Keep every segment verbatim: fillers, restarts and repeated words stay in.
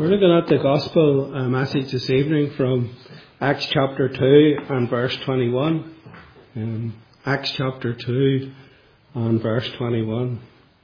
We're looking at the Gospel uh, message this evening from Acts chapter two and verse twenty-one. Um, Acts chapter two and verse twenty-one.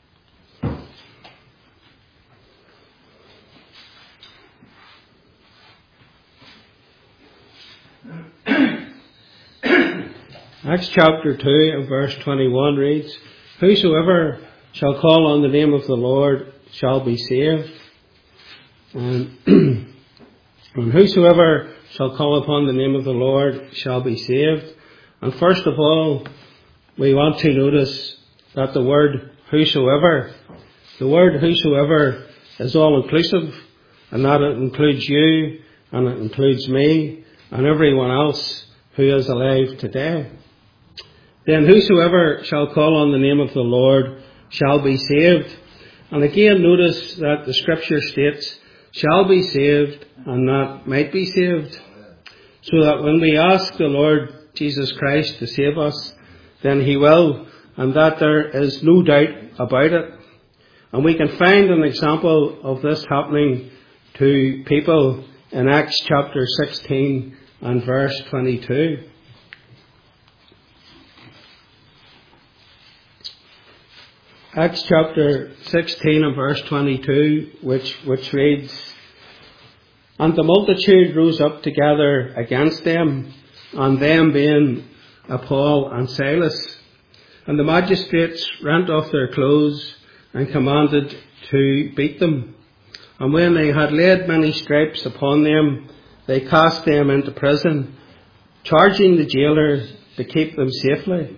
Acts chapter two and verse twenty-one reads, "Whosoever shall call on the name of the Lord shall be saved." And, and whosoever shall call upon the name of the Lord shall be saved. And first of all, we want to notice that the word whosoever, the word whosoever is all inclusive, and that it includes you, and it includes me, and everyone else who is alive today. Then whosoever shall call on the name of the Lord shall be saved. And again, notice that the scripture states, shall be saved and not might be saved. So that when we ask the Lord Jesus Christ to save us, then he will, and that there is no doubt about it. And we can find an example of this happening to people in Acts chapter sixteen and verse twenty-two. Acts chapter sixteen and verse twenty-two, which, which reads, "And the multitude rose up together against them, and them being Paul and Silas. And the magistrates rent off their clothes and commanded to beat them. And when they had laid many stripes upon them, they cast them into prison, charging the jailer to keep them safely.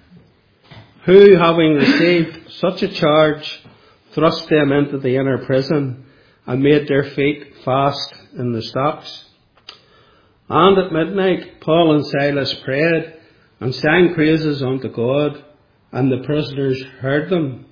Who, having received such a charge, thrust them into the inner prison and made their feet fast in the stocks. And at midnight Paul and Silas prayed and sang praises unto God, and the prisoners heard them.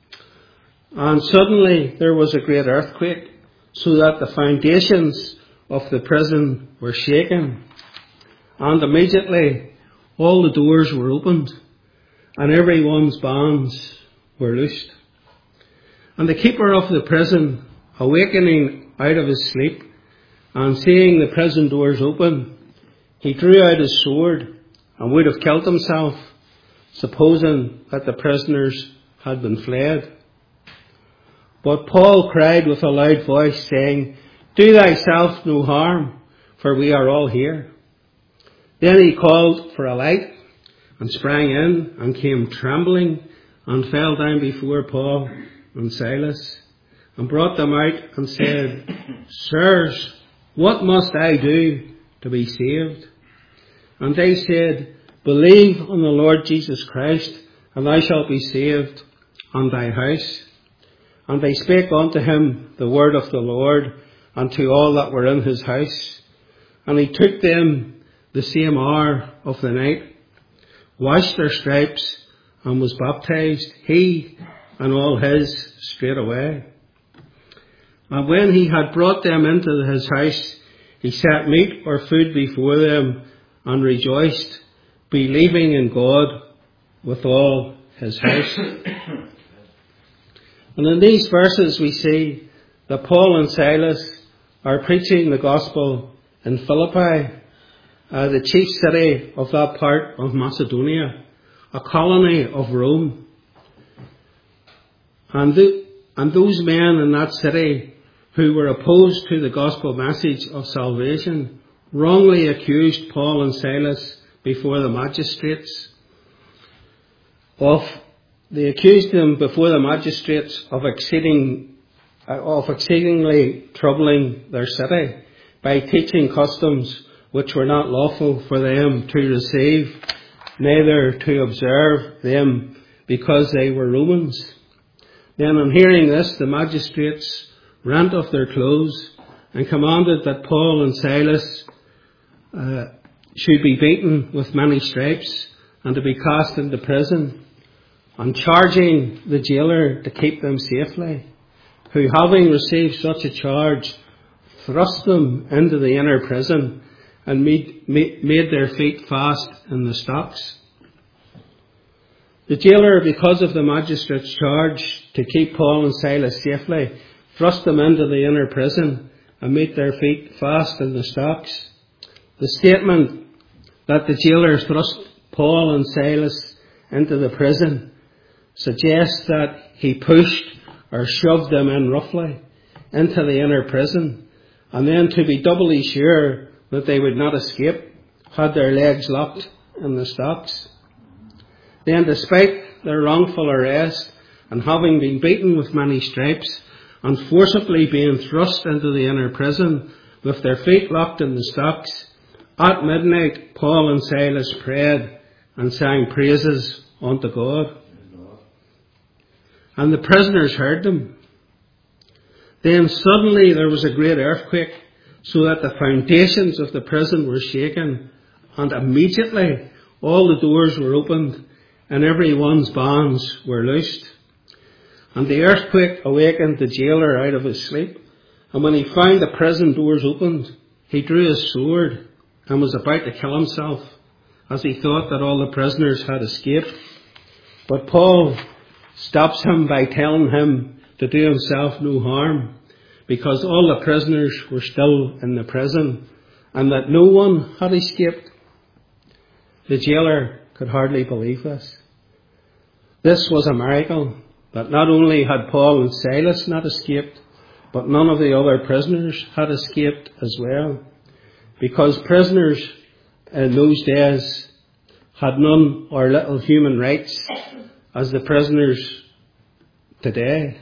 And suddenly there was a great earthquake, so that the foundations of the prison were shaken. And immediately all the doors were opened, and everyone's bonds were loosed. And the keeper of the prison, awakening out of his sleep, and seeing the prison doors open, he drew out his sword and would have killed himself, supposing that the prisoners had been fled. But Paul cried with a loud voice, saying, Do thyself no harm, for we are all here. Then he called for a light, and sprang in, and came trembling, and fell down before Paul and Silas, and brought them out, and said, Sirs, what must I do to be saved? And they said, Believe on the Lord Jesus Christ, and thou shalt be saved, and thy house. And they spake unto him the word of the Lord, and to all that were in his house. And he took them the same hour of the night, washed their stripes, and was baptized, he and all his, straightway. And when he had brought them into his house, he set meat or food before them, and rejoiced, believing in God with all his house." And in these verses we see that Paul and Silas are preaching the gospel in Philippi, Uh, the chief city of that part of Macedonia, a colony of Rome. And, the, and those men in that city who were opposed to the gospel message of salvation wrongly accused Paul and Silas before the magistrates of, they accused them before the magistrates of exceeding, of exceedingly troubling their city by teaching customs which were not lawful for them to receive, neither to observe them, because they were Romans. Then on hearing this, the magistrates rent off their clothes and commanded that Paul and Silas uh, should be beaten with many stripes and to be cast into prison, and charging the jailer to keep them safely, who, having received such a charge, thrust them into the inner prison and made, made their feet fast in the stocks. The jailer, because of the magistrate's charge to keep Paul and Silas safely, thrust them into the inner prison and meet their feet fast in the stocks. The statement that the jailer thrust Paul and Silas into the prison suggests that he pushed or shoved them in roughly into the inner prison, and then, to be doubly sure that they would not escape, had their legs locked in the stocks. Then, despite their wrongful arrest and having been beaten with many stripes and forcibly being thrust into the inner prison with their feet locked in the stocks, at midnight Paul and Silas prayed and sang praises unto God. And the prisoners heard them. Then suddenly there was a great earthquake, so that the foundations of the prison were shaken, and immediately all the doors were opened, and every one's bonds were loosed. And the earthquake awakened the jailer out of his sleep, and when he found the prison doors opened, he drew his sword and was about to kill himself, as he thought that all the prisoners had escaped. But Paul stops him by telling him to do himself no harm, because all the prisoners were still in the prison, and that no one had escaped. The jailer could hardly believe this. This was a miracle, that not only had Paul and Silas not escaped, but none of the other prisoners had escaped as well, because prisoners in those days had none or little human rights as the prisoners today.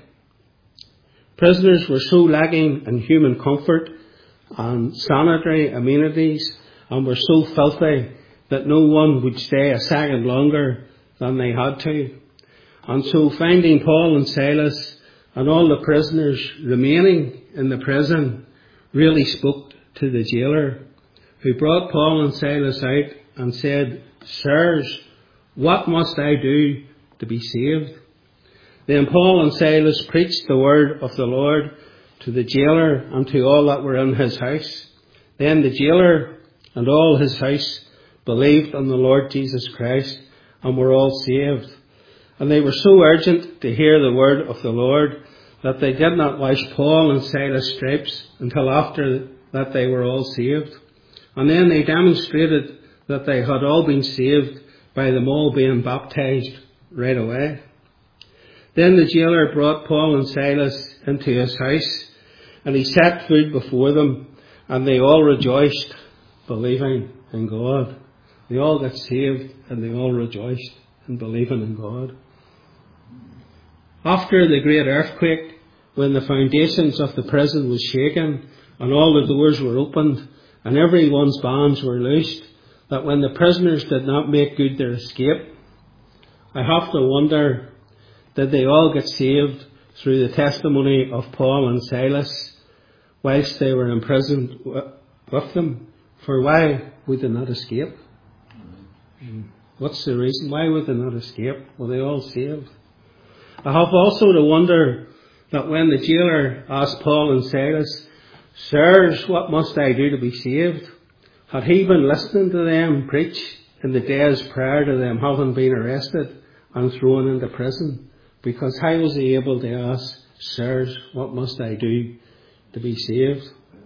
Prisoners were so lacking in human comfort and sanitary amenities, and were so filthy that no one would stay a second longer than they had to. And so, finding Paul and Silas and all the prisoners remaining in the prison really spoke to the jailer, who brought Paul and Silas out and said, "Sirs, what must I do to be saved?" Then Paul and Silas preached the word of the Lord to the jailer and to all that were in his house. Then the jailer and all his house believed on the Lord Jesus Christ and were all saved. And they were so urgent to hear the word of the Lord that they did not wash Paul and Silas' stripes until after that they were all saved. And then they demonstrated that they had all been saved by them all being baptized right away. Then the jailer brought Paul and Silas into his house, and he set food before them, and they all rejoiced, believing in God. They all got saved, and they all rejoiced in believing in God. After the great earthquake, when the foundations of the prison was shaken, and all the doors were opened, and everyone's bonds were loosed, that when the prisoners did not make good their escape, I have to wonder, did they all get saved through the testimony of Paul and Silas whilst they were imprisoned with them? For why would they not escape? What's the reason? Why would they not escape? Were they all saved? I have also to wonder that when the jailer asked Paul and Silas, "Sirs, what must I do to be saved?" had he been listening to them preach in the days prior to them having been arrested and thrown into prison? Because how was he able to ask, "Sirs, what must I do to be saved?"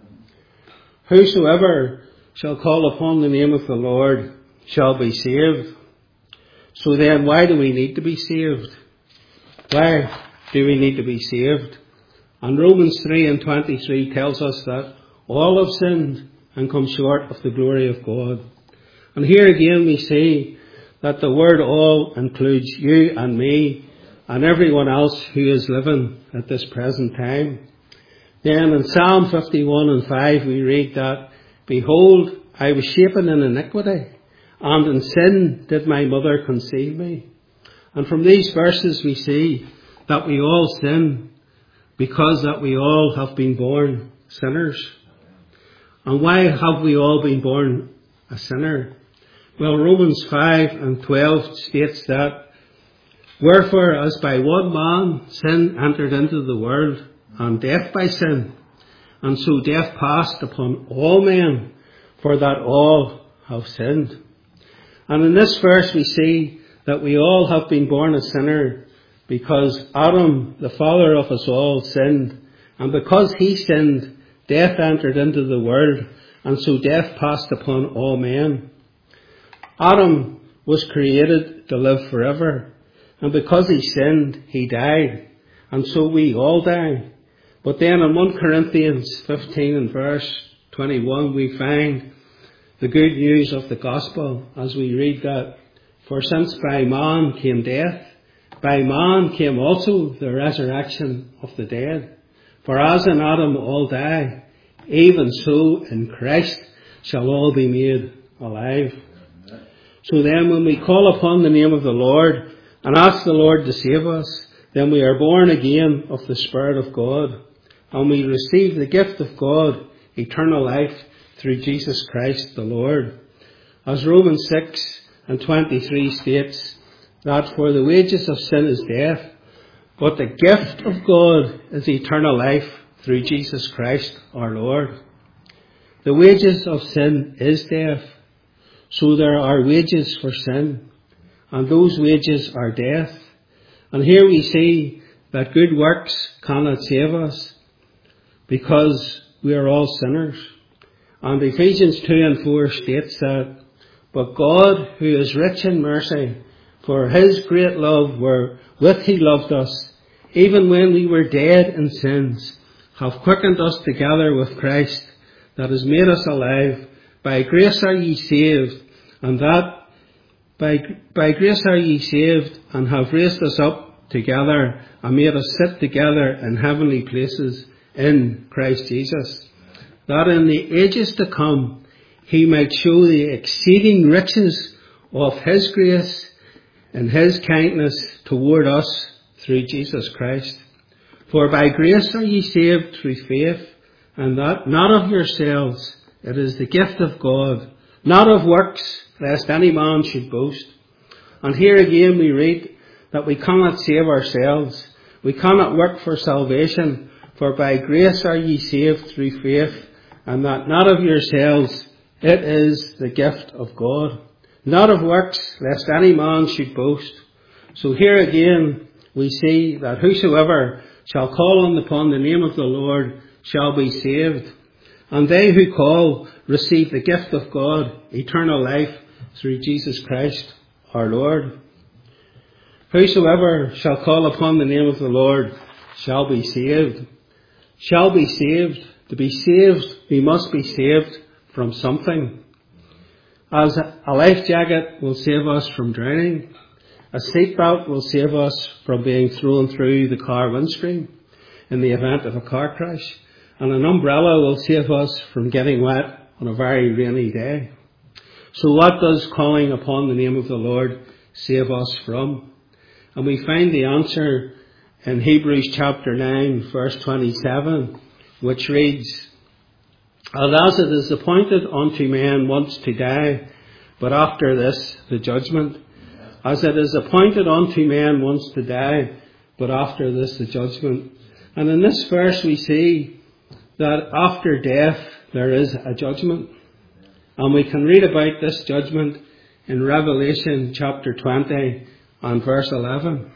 Whosoever shall call upon the name of the Lord shall be saved. So then, why do we need to be saved? Why do we need to be saved? And Romans three and twenty-three tells us that all have sinned and come short of the glory of God. And here again we see that the word all includes you and me and everyone else who is living at this present time. Then in Psalm fifty-one and five we read that, "Behold, I was shapen in iniquity, and in sin did my mother conceive me." And from these verses we see that we all sin because that we all have been born sinners. And why have we all been born a sinner? Well, Romans five and twelve states that, "Wherefore, as by one man sin entered into the world, and death by sin, and so death passed upon all men, for that all have sinned." And in this verse we see that we all have been born a sinner because Adam, the father of us all, sinned. And because he sinned, death entered into the world, and so death passed upon all men. Adam was created to live forever, and because he sinned, he died, and so we all die. But then in First Corinthians fifteen and verse twenty-one, we find the good news of the gospel as we read that, for since by man came death, by man came also the resurrection of the dead. For as in Adam all die, even so in Christ shall all be made alive. So then when we call upon the name of the Lord and ask the Lord to save us, then we are born again of the Spirit of God, and we receive the gift of God, eternal life, through Jesus Christ the Lord. As Romans six and twenty-three states, that for the wages of sin is death, but the gift of God is eternal life through Jesus Christ our Lord. The wages of sin is death. So there are wages for sin, and those wages are death. And here we see that good works cannot save us, because we are all sinners. And Ephesians two and four states that, but God, who is rich in mercy, for his great love wherewith he loved us, even when we were dead in sins, have quickened us together with Christ, that has made us alive. By grace are ye saved, and that by, by grace are ye saved, and have raised us up together, and made us sit together in heavenly places in Christ Jesus, that in the ages to come he might show the exceeding riches of his grace and his kindness toward us through Jesus Christ. For by grace are ye saved through faith, and that not of yourselves, it is the gift of God, not of works, lest any man should boast. And here again we read that we cannot save ourselves. We cannot work for salvation, for by grace are ye saved through faith, and that not of yourselves, it is the gift of God, not of works, lest any man should boast. So here again we see that whosoever shall call upon the name of the Lord shall be saved. And they who call receive the gift of God, eternal life, through Jesus Christ our Lord. Whosoever shall call upon the name of the Lord shall be saved. Shall be saved. To be saved, we must be saved from something. As a life jacket will save us from drowning, a seatbelt will save us from being thrown through the car windscreen in the event of a car crash, and an umbrella will save us from getting wet on a very rainy day. So what does calling upon the name of the Lord save us from? And we find the answer in Hebrews chapter nine, verse twenty-seven, which reads, and as it is appointed unto man once to die, but after this the judgment. As it is appointed unto man once to die, but after this the judgment. And in this verse we see that after death there is a judgment. And we can read about this judgment in Revelation chapter twenty and verse eleven.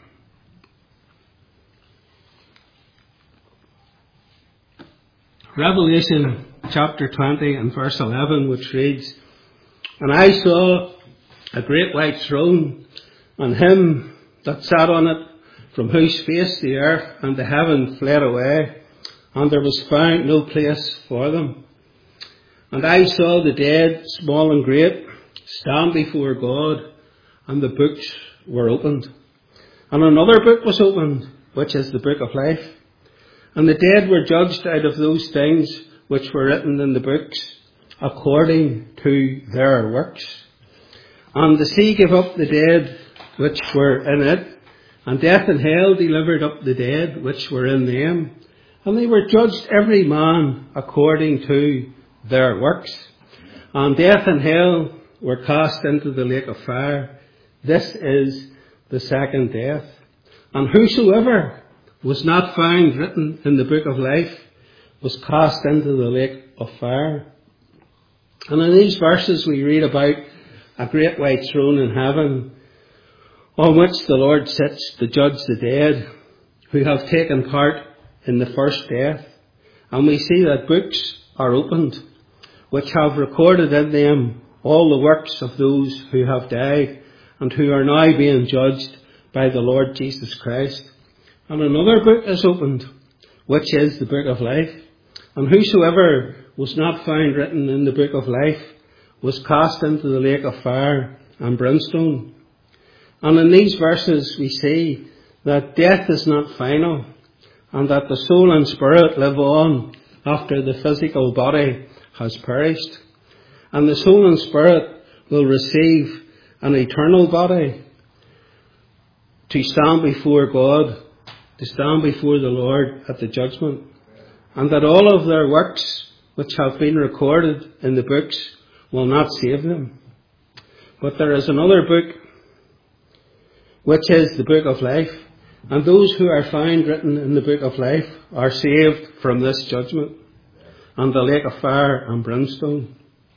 Revelation chapter twenty and verse eleven, which reads, and I saw a great white throne, and him that sat on it, from whose face the earth and the heaven fled away, and there was found no place for them. And I saw the dead, small and great, stand before God, and the books were opened. And another book was opened, which is the book of life. And the dead were judged out of those things which were written in the books, according to their works. And the sea gave up the dead which were in it, and death and hell delivered up the dead which were in them. And they were judged every man according to their works. And death and hell were cast into the lake of fire. This is the second death. And whosoever was not found written in the book of life was cast into the lake of fire. And in these verses we read about a great white throne in heaven, on which the Lord sits to judge the dead who have taken part in the first death. And we see that books are opened, which have recorded in them all the works of those who have died and who are now being judged by the Lord Jesus Christ. And another book is opened, which is the book of life. And whosoever was not found written in the book of life was cast into the lake of fire and brimstone. And in these verses we see that death is not final, and that the soul and spirit live on after the physical body has perished. And the soul and spirit will receive an eternal body to stand before God, to stand before the Lord at the judgment. And that all of their works which have been recorded in the books will not save them. But there is another book, which is the book of life. And those who are found written in the book of life are saved from this judgment and the lake of fire and brimstone.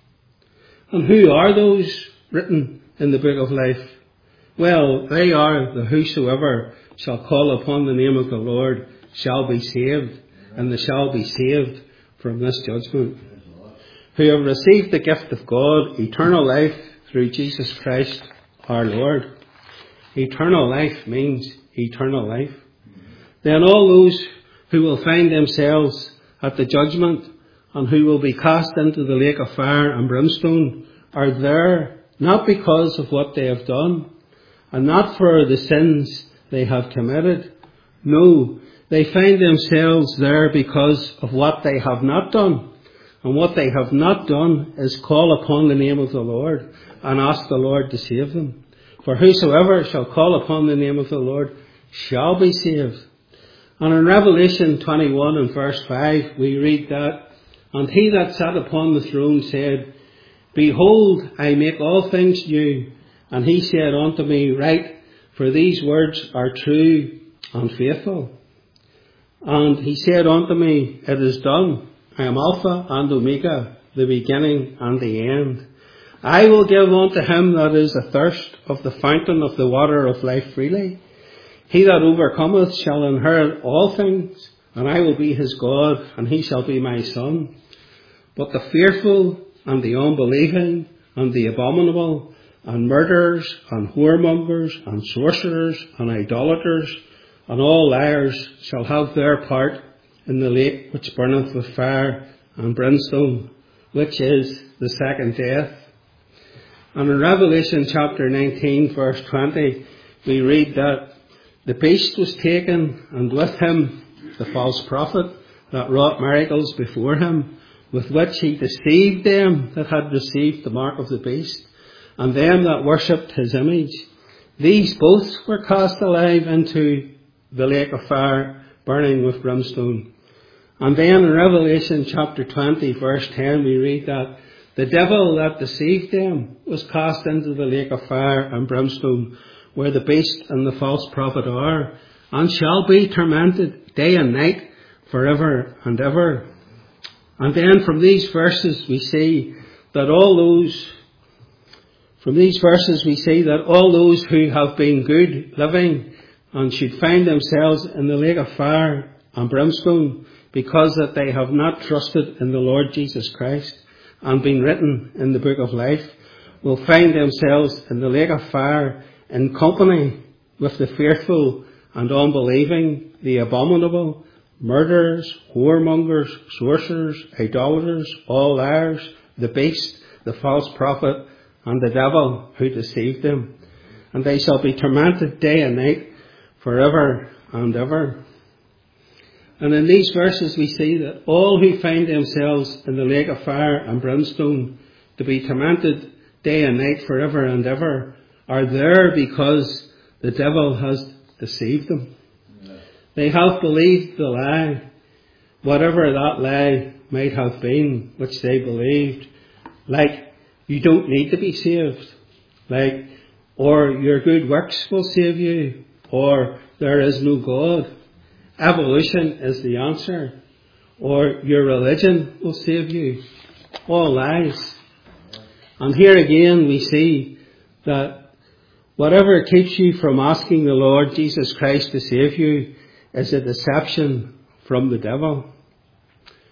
And who are those written in the book of life? Well, they are the whosoever shall call upon the name of the Lord shall be saved, and they shall be saved from this judgment. Who have received the gift of God, eternal life through Jesus Christ our Lord. Eternal life means eternal life. Then all those who will find themselves at the judgment and who will be cast into the lake of fire and brimstone are there not because of what they have done and not for the sins they have committed. No, they find themselves there because of what they have not done. And what they have not done is call upon the name of the Lord and ask the Lord to save them. For whosoever shall call upon the name of the Lord shall be saved. And in Revelation twenty-one and verse five we read that, and he that sat upon the throne said, Behold, I make all things new. And he said unto me, Write, for these words are true and faithful. And he said unto me, It is done. I am Alpha and Omega, the beginning and the end. I will give unto him that is athirst of the fountain of the water of life freely. He that overcometh shall inherit all things, and I will be his God, and he shall be my son. But the fearful, and the unbelieving, and the abominable, and murderers, and whoremongers, and sorcerers, and idolaters, and all liars shall have their part in the lake which burneth with fire and brimstone, which is the second death. And in Revelation chapter nineteen verse twenty we read that the beast was taken, and with him the false prophet that wrought miracles before him, with which he deceived them that had received the mark of the beast, and them that worshipped his image. These both were cast alive into the lake of fire, burning with brimstone. And then in Revelation chapter twenty verse ten we read that the devil that deceived them was cast into the lake of fire and brimstone, where the beast and the false prophet are, and shall be tormented day and night forever and ever. And then from these verses we see that all those, from these verses we see that all those who have been good living and should find themselves in the lake of fire and brimstone because that they have not trusted in the Lord Jesus Christ and been written in the book of life, will find themselves in the lake of fire in company with the fearful and unbelieving, the abominable, murderers, whoremongers, sorcerers, idolaters, all liars, the beast, the false prophet, and the devil who deceived them. And they shall be tormented day and night forever and ever. And in these verses we see that all who find themselves in the lake of fire and brimstone to be tormented day and night forever and ever are there because the devil has deceived them. Yeah. They have believed the lie, whatever that lie might have been, which they believed. Like, you don't need to be saved. Like, or your good works will save you. Or there is no God. Evolution is the answer. Or your religion will save you. All lies. And here again we see that whatever keeps you from asking the Lord Jesus Christ to save you is a deception from the devil.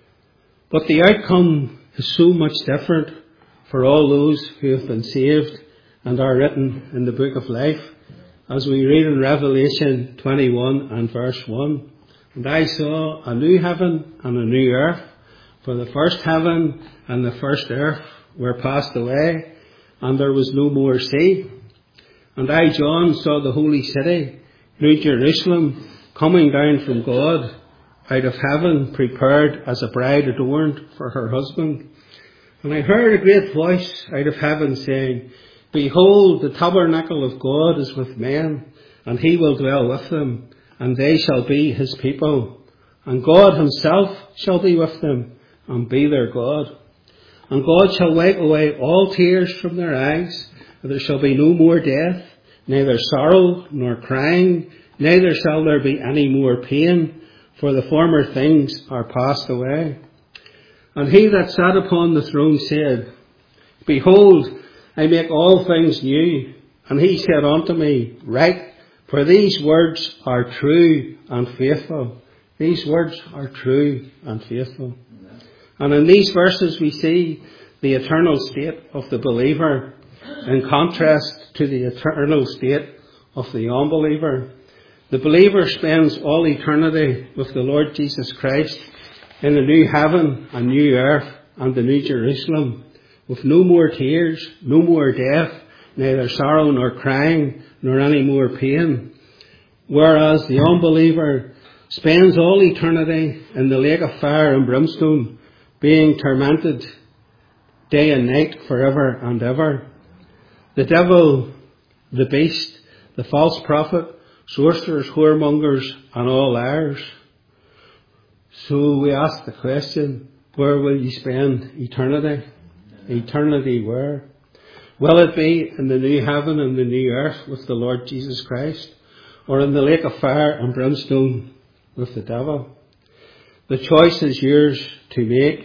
But the outcome is so much different for all those who have been saved and are written in the book of life, as we read in Revelation twenty-one and verse one. And I saw a new heaven and a new earth, for the first heaven and the first earth were passed away, and there was no more sea. And I, John, saw the holy city, New Jerusalem, coming down from God, out of heaven, prepared as a bride adorned for her husband. And I heard a great voice out of heaven saying, Behold, the tabernacle of God is with men, and he will dwell with them, and they shall be his people. And God himself shall be with them, and be their God. And God shall wipe away all tears from their eyes, and there shall be no more death, neither sorrow nor crying, neither shall there be any more pain, for the former things are passed away. And he that sat upon the throne said, Behold, I make all things new. And he said unto me, Write, for these words are true and faithful. These words are true and faithful. And in these verses we see the eternal state of the believer in contrast to the eternal state of the unbeliever. The believer spends all eternity with the Lord Jesus Christ in the new heaven and new earth and the new Jerusalem, with no more tears, no more death, neither sorrow nor crying, nor any more pain. Whereas the unbeliever spends all eternity in the lake of fire and brimstone, being tormented day and night forever and ever. The devil, the beast, the false prophet, sorcerers, whoremongers, and all liars. So we ask the question, where will you spend eternity? Eternity where? Will it be in the new heaven and the new earth with the Lord Jesus Christ, or in the lake of fire and brimstone with the devil? The choice is yours to make.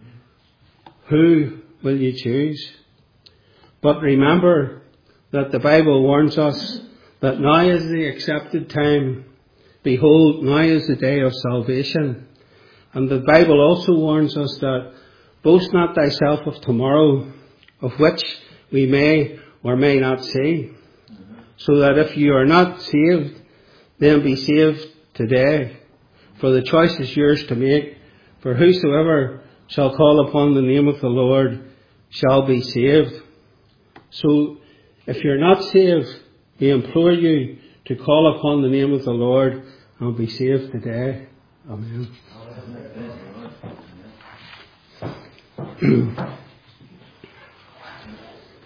Who will you choose? But remember that the Bible warns us that now is the accepted time. Behold, now is the day of salvation. And the Bible also warns us that boast not thyself of tomorrow, of which we may or may not see. So that if you are not saved, then be saved today. For the choice is yours to make. For whosoever shall call upon the name of the Lord shall be saved. So if you're not saved, we implore you to call upon the name of the Lord and be saved today. Amen. Amen.